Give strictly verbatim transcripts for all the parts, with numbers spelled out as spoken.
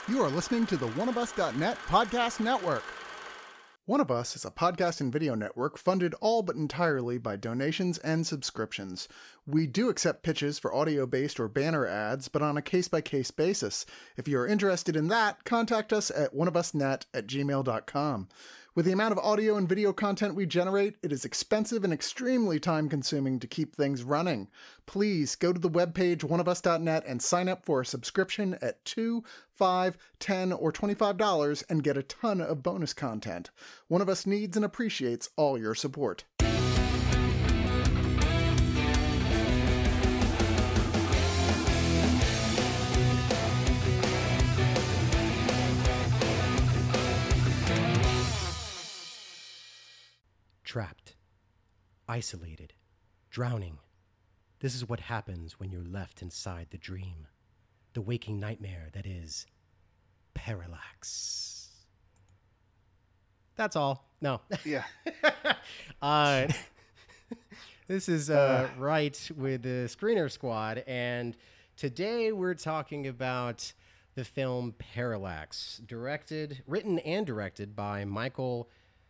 You are listening to the one of us dot net podcast network. One of Us is a podcast and video network funded all but entirely by donations and subscriptions. We do accept pitches for audio-based or banner ads, but on a case-by-case basis. If you are interested in that, contact us at one of us net at gmail dot com. With the amount of audio and video content we generate, it is expensive and extremely time-consuming to keep things running. Please go to the webpage one of us dot net and sign up for a subscription at two dollars, five dollars, ten dollars, or twenty-five dollars and get a ton of bonus content. One of Us needs and appreciates all your support. Trapped, isolated, drowning. This is what happens when you're left inside the dream, the waking nightmare that is parallax. That's all. No. Yeah. uh, this is uh, Right with the Screener Squad, and today we're talking about the film Parallax, directed, written and directed by Michael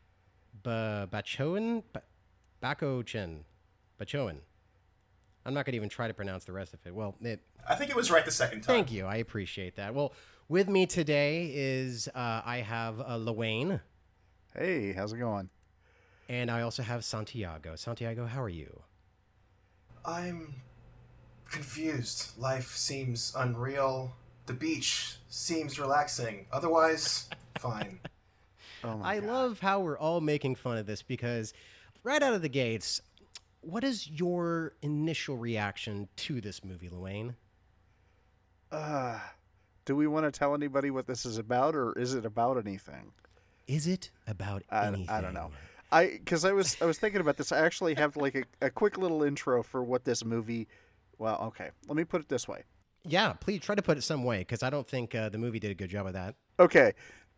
Ba Bachoen, ba- Bakochen, Bachoen. I'm not going to even try to pronounce the rest of it. Well, it, I think it was right the second time. Thank you. I appreciate that. Well, with me today is uh, I have uh, Lewayne. Hey, how's it going? And I also have Santiago. Santiago, how are you? I'm confused. Life seems unreal. The beach seems relaxing. Otherwise, fine. Oh my I God. love how we're all making fun of this because right out of the gates, what is your initial reaction to this movie, Lewayne? Uh, do we want to tell anybody what this is about, or is it about anything? Is it about I, anything? I don't know. I because I was I was thinking about this. I actually have like a, a quick little intro for what this movie. Well, okay, let me put it this way. Yeah, please try to put it some way because I don't think uh, the movie did a good job of that. Okay.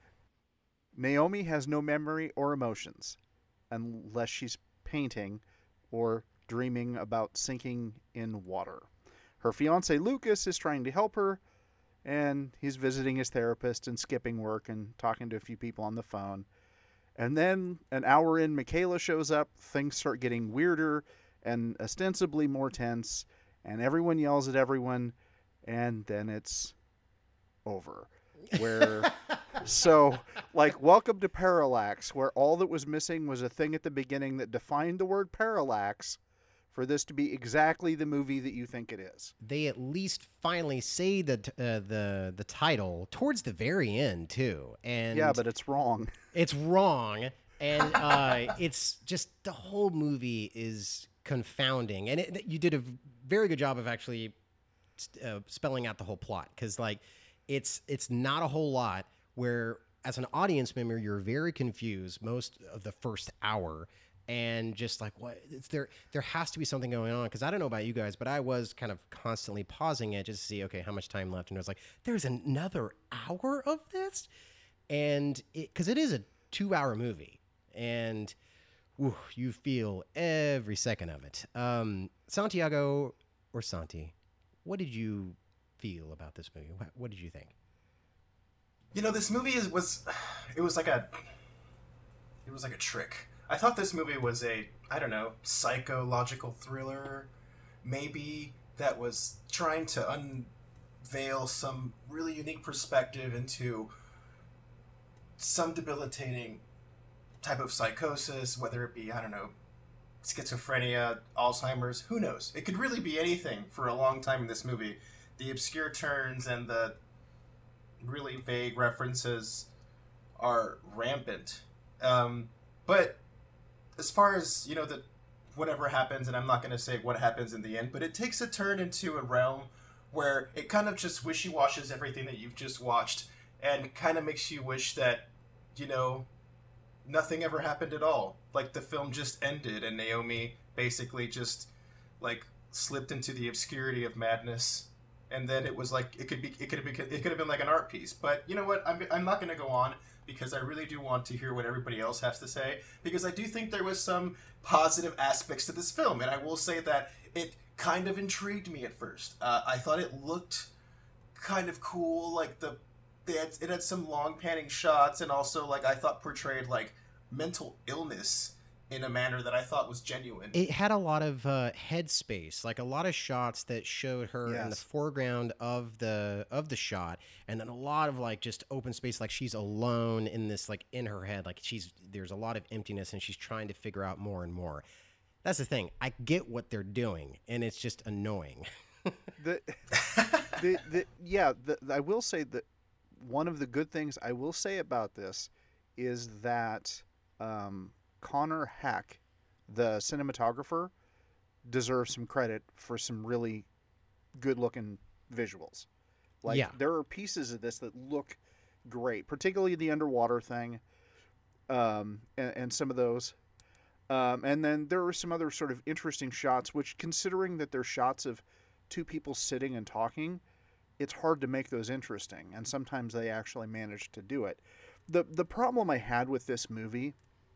Naomi has no memory or emotions unless she's painting or dreaming about sinking in water. Her fiancé Lucas is trying to help her, and he's visiting his therapist and skipping work and talking to a few people on the phone. And then an hour in, Michaela shows up, things start getting weirder and ostensibly more tense, and everyone yells at everyone, and then it's over. Where so like welcome to Parallax, where all that was missing was a thing at the beginning that defined the word parallax for this to be exactly the movie that you think it is. They at least finally say the t- uh, the the title towards the very end too, and Yeah, but it's wrong. it's wrong, and uh, it's just the whole movie is confounding, and it, you did a very good job of actually uh, spelling out the whole plot because like. It's it's not a whole lot where, as an audience member, you're very confused most of the first hour and just like, what? It's there there has to be something going on because I don't know about you guys, but I was kind of constantly pausing it just to see, okay, how much time left? And I was like, there's another hour of this? And because it, it is a two-hour movie, and whew, you feel every second of it. Um, Santiago or Santi, what did you feel about this movie? What, what did you think? You know, this movie is was it was like a it was like a trick. I thought this movie was a, I don't know, psychological thriller maybe that was trying to unveil some really unique perspective into some debilitating type of psychosis, whether it be, I don't know, schizophrenia, Alzheimer's, who knows? It could really be anything for a long time in this movie. The obscure turns and the really vague references are rampant. Um, but as far as, you know, the whatever happens, and I'm not going to say what happens in the end, but it takes a turn into a realm where it kind of just wishy-washes everything that you've just watched and kind of makes you wish that, you know, nothing ever happened at all. Like the film just ended and Naomi basically just, like, slipped into the obscurity of madness. And then it was like it could be it could have been it could have been like an art piece. But you know what? I'm I'm not going to go on because I really do want to hear what everybody else has to say, because I do think there was some positive aspects to this film, and I will say that it kind of intrigued me at first. Uh, I thought it looked kind of cool, like the they had it had some long panning shots, and also like I thought portrayed like mental illness in a manner that I thought was genuine. It had a lot of uh, headspace, like a lot of shots that showed her in the Yes. foreground of the of the shot, and then a lot of like just open space, like she's alone in this, like in her head, like she's there's a lot of emptiness, and she's trying to figure out more and more. That's the thing. I get what they're doing, and it's just annoying. The, the, the yeah, the, I will say that one of the good things I will say about this is that um, Connor Hack, the cinematographer, deserves some credit for some really good-looking visuals. Like, Yeah. there are pieces of this that look great, particularly the underwater thing, um, and, and some of those. Um, and then there are some other sort of interesting shots, which, considering that they're shots of two people sitting and talking, it's hard to make those interesting. And sometimes they actually manage to do it. The The problem I had with this movie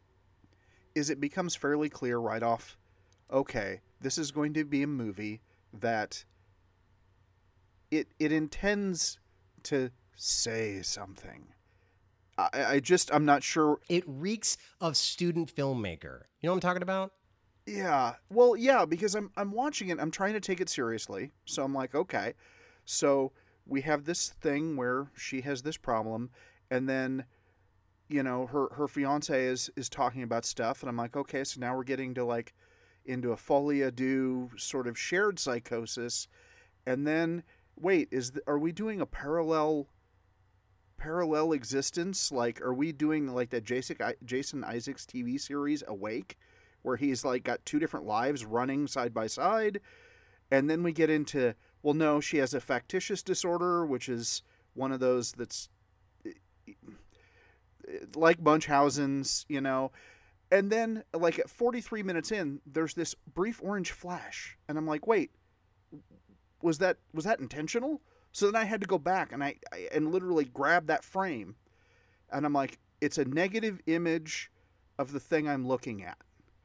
is it becomes fairly clear right off, okay, this is going to be a movie that it it intends to say something. I, I just, I'm not sure. It reeks of student filmmaker. You know what I'm talking about? Yeah. Well, yeah, because I'm I'm watching it. I'm trying to take it seriously. So I'm like, okay. So we have this thing where she has this problem, and then, you know, her her fiance is is talking about stuff, and I'm like, okay, so now we're getting to like into a folie à deux sort of shared psychosis, and then wait, is the, are we doing a parallel parallel existence? Like, are we doing like that Jason Jason Isaacs T V series Awake, where he's like got two different lives running side by side? And then we get into, well, no, she has a factitious disorder, which is one of those that's like Munchausen's, you know. And then, like, at forty-three minutes in, there's this brief orange flash, and I'm like, wait, was that was that intentional? So then I had to go back and I, I and literally grab that frame, and I'm like, it's a negative image of the thing I'm looking at.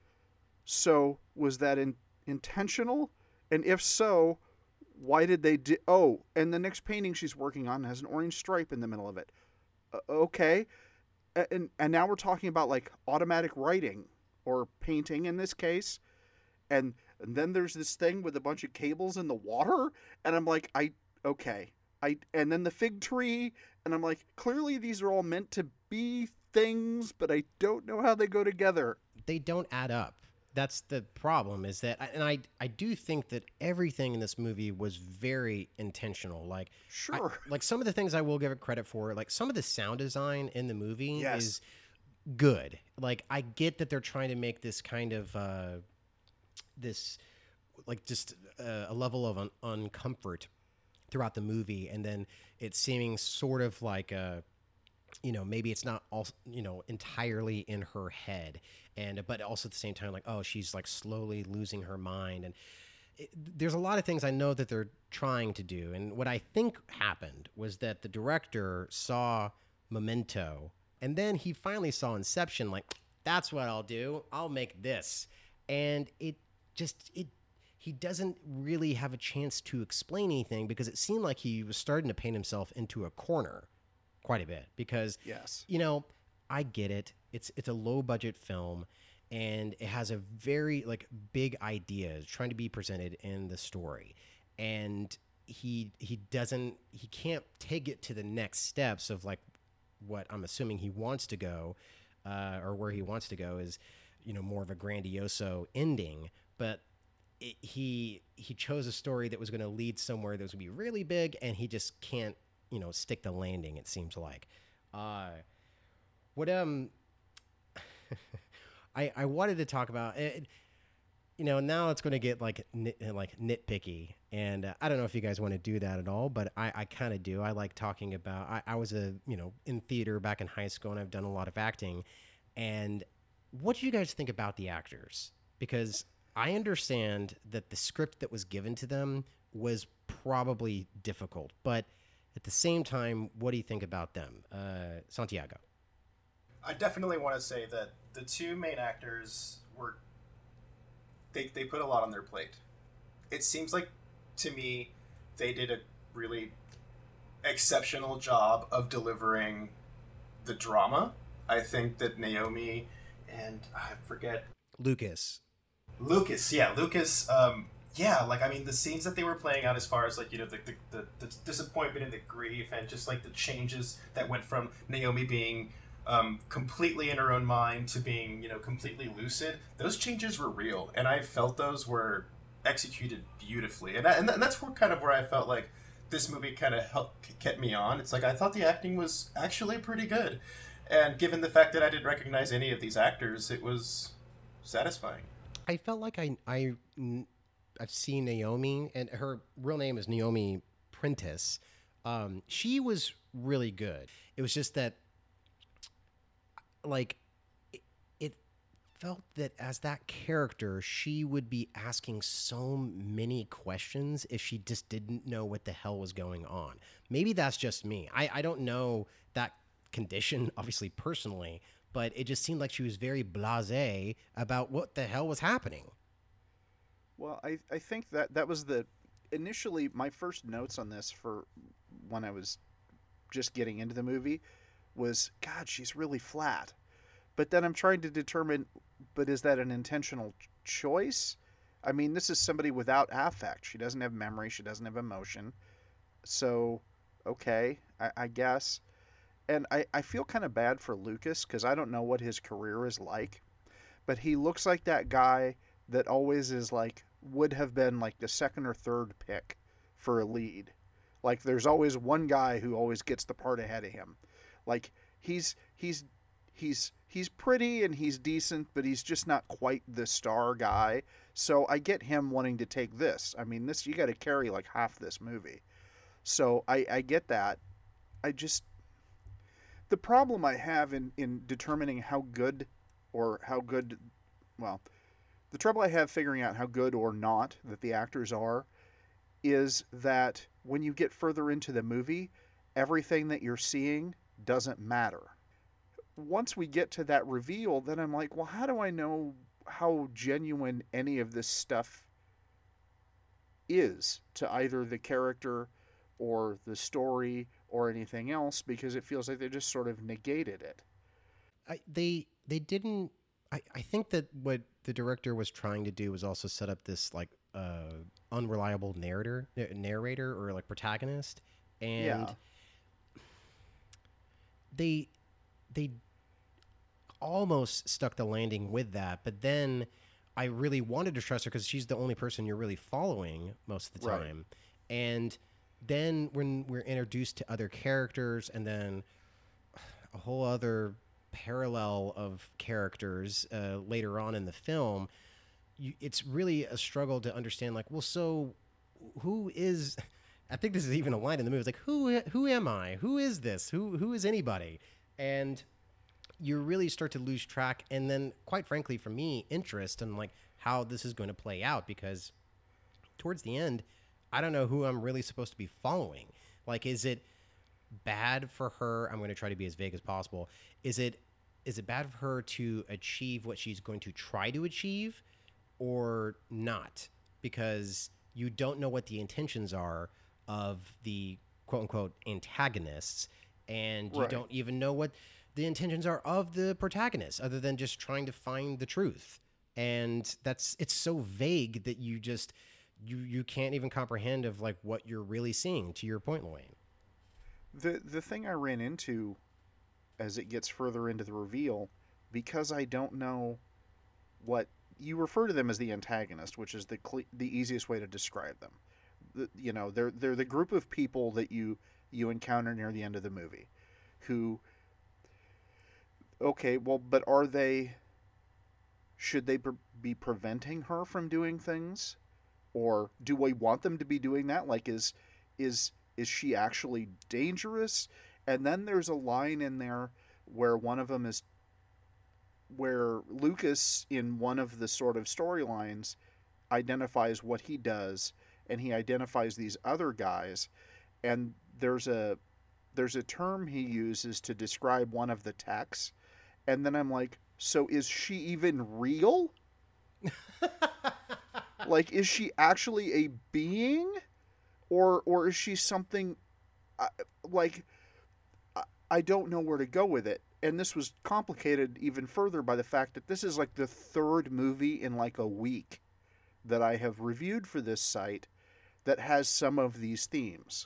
So was that in, intentional? And if so, why did they do? Oh, and the next painting she's working on has an orange stripe in the middle of it. Uh, okay, and and now we're talking about like automatic writing or painting in this case, and and then there's this thing with a bunch of cables in the water, and I'm like, I okay, I and then the fig tree, and I'm like, clearly these are all meant to be things, but I don't know how they go together. They don't add up. That's the problem, is that, and I I do think that everything in this movie was very intentional. Like, Sure. I, like some of the things I will give it credit for, like some of the sound design in the movie Yes. is good. Like, I get that they're trying to make this kind of uh, this, like, just uh, a level of un- uncomfort throughout the movie, and then it's seeming sort of like a, you know, maybe it's not all, you know, entirely in her head, and but also at the same time, like, oh, she's like slowly losing her mind, and it, there's a lot of things I know that they're trying to do. And what I think happened was that the director saw Memento, and then he finally saw Inception. Like, that's what I'll do. I'll make this, and it just it. He doesn't really have a chance to explain anything, because it seemed like he was starting to paint himself into a corner quite a bit, because Yes. you know, I get it. It's it's a low budget film, and it has a very like big idea trying to be presented in the story, and he he doesn't he can't take it to the next steps of like what I'm assuming he wants to go, uh, or where he wants to go is, you know, more of a grandioso ending, but it, he he chose a story that was going to lead somewhere that was going to be really big, and he just can't, you know, stick the landing, it seems like. Uh, what um, I I wanted to talk about it, you know, now it's going to get like nit, like nitpicky, and uh, I don't know if you guys want to do that at all, but I, I kind of do. I like talking about. I, I was a you know in theater back in high school, and I've done a lot of acting. And what do you guys think about the actors? Because I understand that the script that was given to them was probably difficult, but at the same time, what do you think about them, uh, Santiago? I definitely want to say that the two main actors were they they put a lot on their plate. It seems like to me they did a really exceptional job of delivering the drama. I think that Naomi and I forget Lucas. Lucas, yeah, Lucas. Um, yeah, like I mean, the scenes that they were playing out as far as like you know the the, the, the disappointment and the grief and just like the changes that went from Naomi being um, completely in her own mind to being you know completely lucid. Those changes were real, and I felt those were executed beautifully, and I, and that's where kind of where I felt like this movie kind of helped kept me on. It's like I thought the acting was actually pretty good, and given the fact that I didn't recognize any of these actors, it was satisfying. I felt like I I I've seen Naomi, and her real name is Naomi Prentice. Um, she was really good. It was just that, like, it, it felt that as that character, she would be asking so many questions if she just didn't know what the hell was going on. Maybe that's just me. I, I don't know that condition, obviously, personally, but it just seemed like she was very blasé about what the hell was happening. Well, I, I think that that was the initially my first notes on this for when I was just getting into the movie was, God, she's really flat. But then I'm trying to determine, but is that an intentional choice? I mean, this is somebody without affect. She doesn't have memory. She doesn't have emotion. So, okay, I, I guess. And I, I feel kind of bad for Lucas because I don't know what his career is like. But he looks like that guy that always is like, would have been like the second or third pick for a lead. Like there's always one guy who always gets the part ahead of him. Like he's he's he's he's pretty and he's decent, but he's just not quite the star guy. So I get him wanting to take this. I mean, this you got to carry like half this movie. So I, I get that. I just the problem I have in, in determining how good or how good well The trouble I have figuring out how good or not that the actors are is that when you get further into the movie, everything that you're seeing doesn't matter. Once we get to that reveal, then I'm like, well, how do I know how genuine any of this stuff is to either the character or the story or anything else? Because it feels like they just sort of negated it. I, they they didn't. I, I think that what the director was trying to do was also set up this like uh, unreliable narrator, narrator or like protagonist, and Yeah. they they almost stuck the landing with that. But then I really wanted to trust her because she's the only person you're really following most of the Right. time, and then when we're introduced to other characters, and then a whole other parallel of characters uh, later on in the film, you, it's really a struggle to understand, like, well, so who is, I think this is even a line in the movie, it's like, who who am I? Who is this? Who Who is anybody? And you really start to lose track, and then, quite frankly, for me, interest in, like, how this is going to play out, because towards the end, I don't know who I'm really supposed to be following. Like, is it bad for her? I'm going to try to be as vague as possible. Is it is it bad for her to achieve what she's going to try to achieve or not? Because you don't know what the intentions are of the quote unquote antagonists, and you Right. don't even know what the intentions are of the protagonists other than just trying to find the truth. And that's it's so vague that you just you you can't even comprehend of like what you're really seeing, to your point, Lorraine. The the thing I ran into as it gets further into the reveal, because I don't know what you refer to them as the antagonist, which is the cle- the easiest way to describe them. The, you know, they're they're the group of people that you you encounter near the end of the movie, who. Okay, well, but are they? Should they pre- be preventing her from doing things, or do we want them to be doing that? Like, is is is she actually dangerous? And then there's a line in there where one of them is where Lucas, in one of the sort of storylines, identifies what he does, and he identifies these other guys, and there's a there's a term he uses to describe one of the techs, and then I'm like, so is she even real? Like, is she actually a being, or or is she something I, like, I, I don't know where to go with it. And this was complicated even further by the fact that this is like the third movie in like a week that I have reviewed for this site that has some of these themes.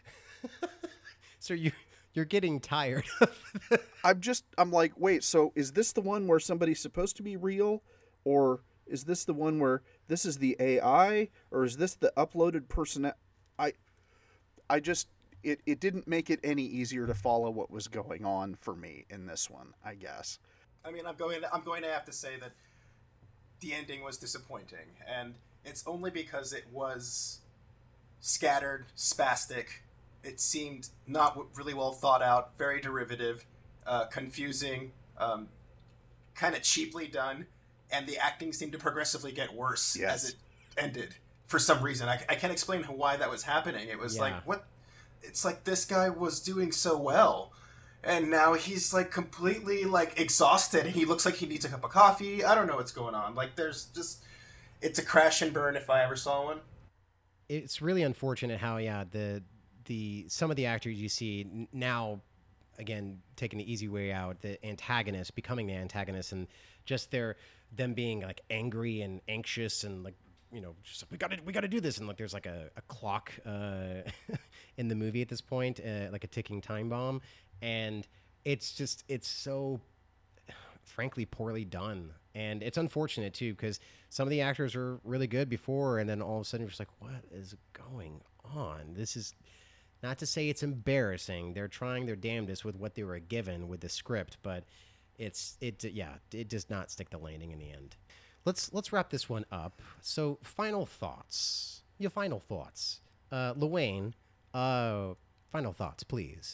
So you you're getting tired. I'm just I'm like, wait, so is this the one where somebody's supposed to be real, or is this the one where this is the A I, or is this the uploaded person? I I just it it didn't make it any easier to follow what was going on for me in this one, I guess. I mean, I'm going to, I'm going to have to say that the ending was disappointing, and it's only because it was scattered, spastic. It seemed not really well thought out, very derivative, uh, confusing, um, kind of cheaply done, and the acting seemed to progressively get worse yes. as it ended for some reason. I, I can't explain why that was happening. It was Yeah. like, what? It's like this guy was doing so well, and now he's like completely like exhausted, and he looks like he needs a cup of coffee. I don't know what's going on. Like, there's just, it's a crash and burn if I ever saw one. It's really unfortunate how, yeah, the the some of the actors you see n- now, again, taking the easy way out, the antagonist, becoming the antagonist, and just their them being like angry and anxious and like, you know, just we got to we got to do this, and like there's like a, a clock uh, in the movie at this point, uh, like a ticking time bomb, and it's just it's so frankly poorly done. And it's unfortunate too, because some of the actors are really good before, and then all of a sudden you're just like, what is going on? This is not to say it's embarrassing. They're trying their damnedest with what they were given with the script, but it's it yeah, it does not stick the landing in the end. Let's let's wrap this one up. So, final thoughts. Your final thoughts. Uh Luane, uh final thoughts, please.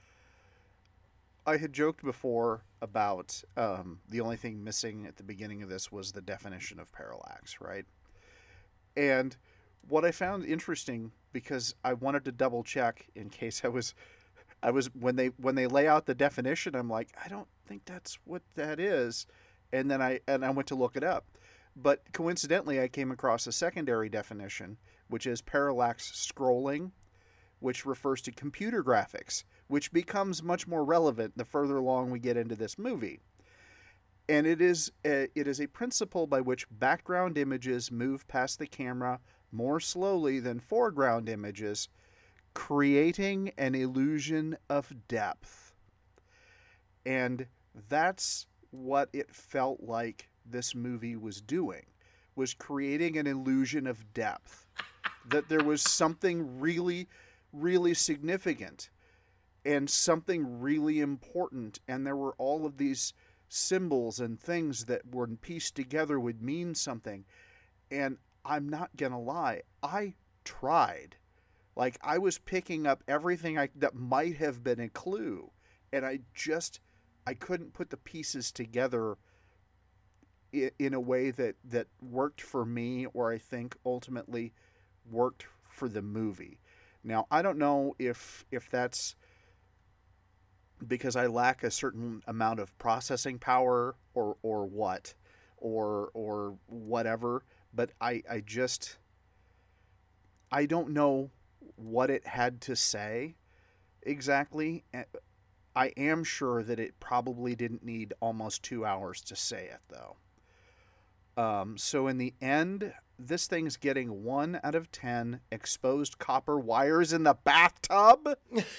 I had joked before about um, the only thing missing at the beginning of this was the definition of parallax, right? And what I found interesting, because I wanted to double check in case I was, I was when they when they lay out the definition, I'm like, I don't think that's what that is, and then I and I went to look it up, but coincidentally I came across a secondary definition, which is parallax scrolling, which refers to computer graphics, which becomes much more relevant the further along we get into this movie. And it is a, it is a principle by which background images move past the camera more slowly than foreground images, creating an illusion of depth. And that's what it felt like this movie was doing, was creating an illusion of depth. That there was something really, really significant and something really important, and there were all of these symbols and things that were pieced together would mean something. And I'm not gonna lie, I tried. Like, I was picking up everything I, that might have been a clue, and I just I couldn't put the pieces together in, in a way that that worked for me, or I think ultimately worked for the movie. Now, I don't know if if that's because I lack a certain amount of processing power, or or what, or or whatever, but I, I just I don't know what it had to say exactly. I am sure that it probably didn't need almost two hours to say it, though. Um, so in the end, this thing's getting one out of ten exposed copper wires in the bathtub.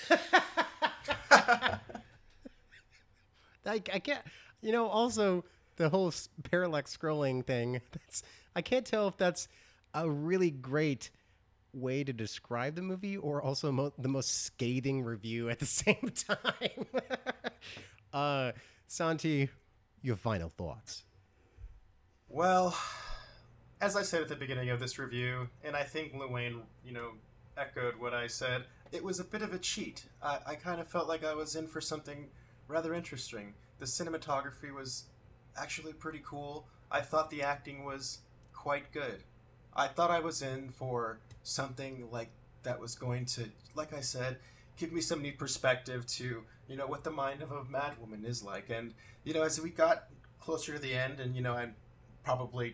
I, I can't, you know, also the whole s- parallax scrolling thing, that's, I can't tell if that's a really great way to describe the movie or also mo- the most scathing review at the same time. uh, Santi, your final thoughts. Well, as I said at the beginning of this review, and I think Luane, you know, echoed what I said, it was a bit of a cheat. I, I kind of felt like I was in for something rather interesting. The cinematography was actually pretty cool. I thought the acting was quite good. I thought I was in for something like that was going to, like I said, give me some neat perspective to, you know, what the mind of a madwoman is like. And, you know, as we got closer to the end, and, you know, I probably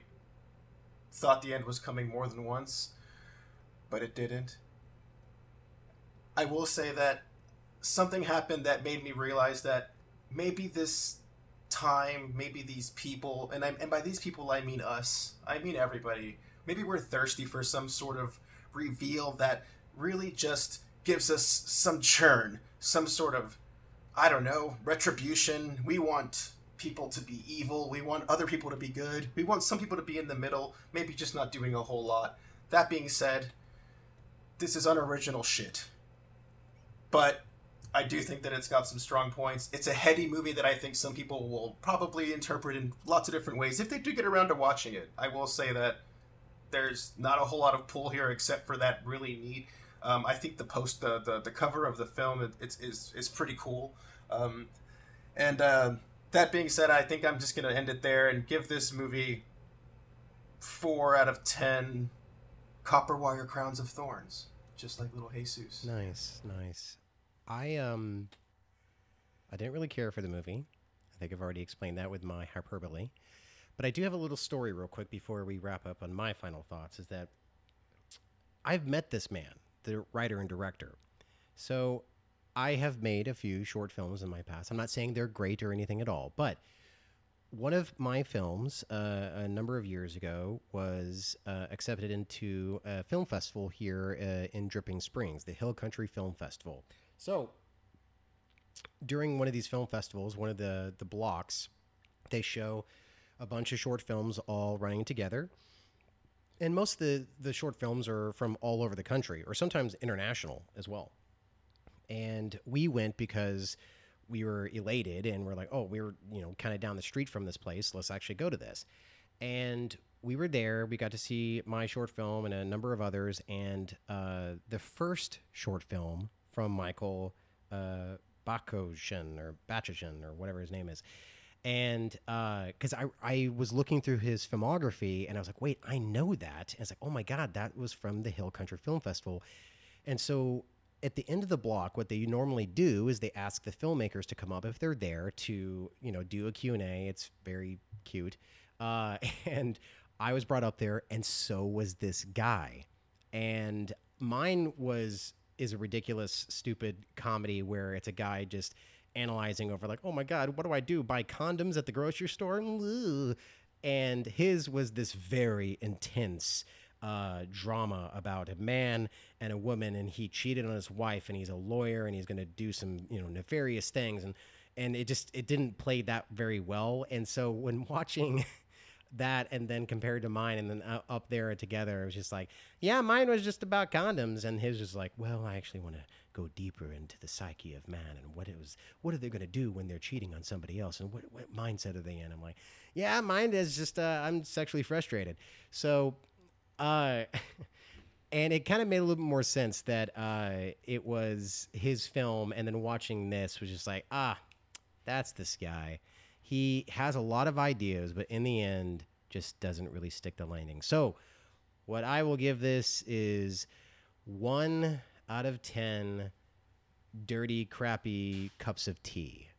thought the end was coming more than once, but it didn't. I will say that something happened that made me realize that maybe this time, maybe these people, and I, and by these people I mean us, I mean everybody, maybe we're thirsty for some sort of reveal that really just gives us some churn, some sort of, I don't know, retribution. We want people to be evil. We want other people to be good. We want some people to be in the middle, maybe just not doing a whole lot. That being said, this is unoriginal shit. But I do think that it's got some strong points. It's a heady movie that I think some people will probably interpret in lots of different ways if they do get around to watching it. I will say that there's not a whole lot of pull here except for that really neat. Um, I think the post, the, the the cover of the film, it, it's is is pretty cool. Um, and uh, that being said, I think I'm just gonna end it there and give this movie four out of ten copper wire crowns of thorns, just like little Jesus. Nice, nice. I um, I didn't really care for the movie. I think I've already explained that with my hyperbole. But I do have a little story real quick before we wrap up on my final thoughts, is that I've met this man, the writer and director. So I have made a few short films in my past. I'm not saying they're great or anything at all, but one of my films uh, a number of years ago was uh, accepted into a film festival here uh, in Dripping Springs, the Hill Country Film Festival. So during one of these film festivals, one of the, the blocks, they show a bunch of short films all running together. And most of the, the short films are from all over the country, or sometimes international as well. And we went because we were elated and we're like, oh, we were, you know, kind of down the street from this place. Let's actually go to this. And we were there. We got to see my short film and a number of others. And uh, the first short film from Michael uh, Bakoshin or Bachachin or whatever his name is. And because uh, I, I was looking through his filmography and I was like, wait, I know that. And it's like, oh my God, that was from the Hill Country Film Festival. And so at the end of the block, what they normally do is they ask the filmmakers to come up if they're there to, you know, do a Q and A. It's very cute. Uh, and I was brought up there, and so was this guy. And mine was is a ridiculous, stupid comedy where it's a guy just analyzing over like, oh my God, what do I do? Buy condoms at the grocery store? Ugh. And his was this very intense uh, drama about a man and a woman, and he cheated on his wife, and he's a lawyer, and he's going to do some, you know, nefarious things. And, and it just, it didn't play that very well. And so when watching that and then compared to mine and then uh, up there together, it was just like, yeah, mine was just about condoms, and his was like, well, I actually want to go deeper into the psyche of man and what it was, what are they going to do when they're cheating on somebody else, and what, what mindset are they in? I'm like, yeah, mine is just uh, I'm sexually frustrated. So uh and it kind of made a little bit more sense that uh it was his film, and then watching this was just like, ah, that's this guy. He has a lot of ideas, but in the end, just doesn't really stick the landing. So what I will give this is one out of ten dirty, crappy cups of tea.